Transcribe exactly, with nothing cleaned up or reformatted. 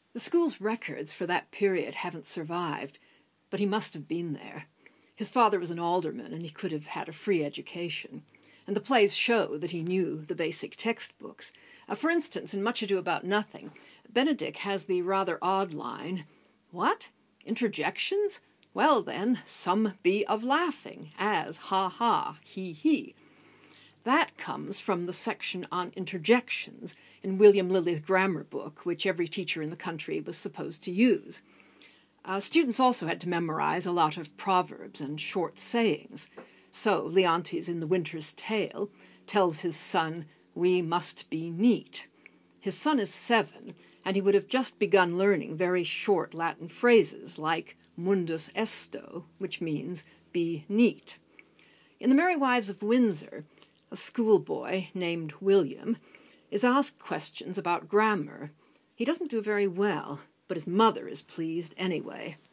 The school's records for that period haven't survived, but he must have been there. His father was an alderman, and he could have had a free education. And the plays show that he knew the basic textbooks. Uh, for instance, in Much Ado About Nothing, Benedick has the rather odd line, "What? Interjections? Well then, some be of laughing, as ha ha, he he." That comes from the section on interjections in William Lilly's grammar book, which every teacher in the country was supposed to use. Uh, students also had to memorize a lot of proverbs and short sayings. So Leontes in The Winter's Tale tells his son, "We must be neat." His son is seven, and he would have just begun learning very short Latin phrases like mundus esto, which means be neat. In The Merry Wives of Windsor, a schoolboy named William is asked questions about grammar. He doesn't do very well, but his mother is pleased anyway.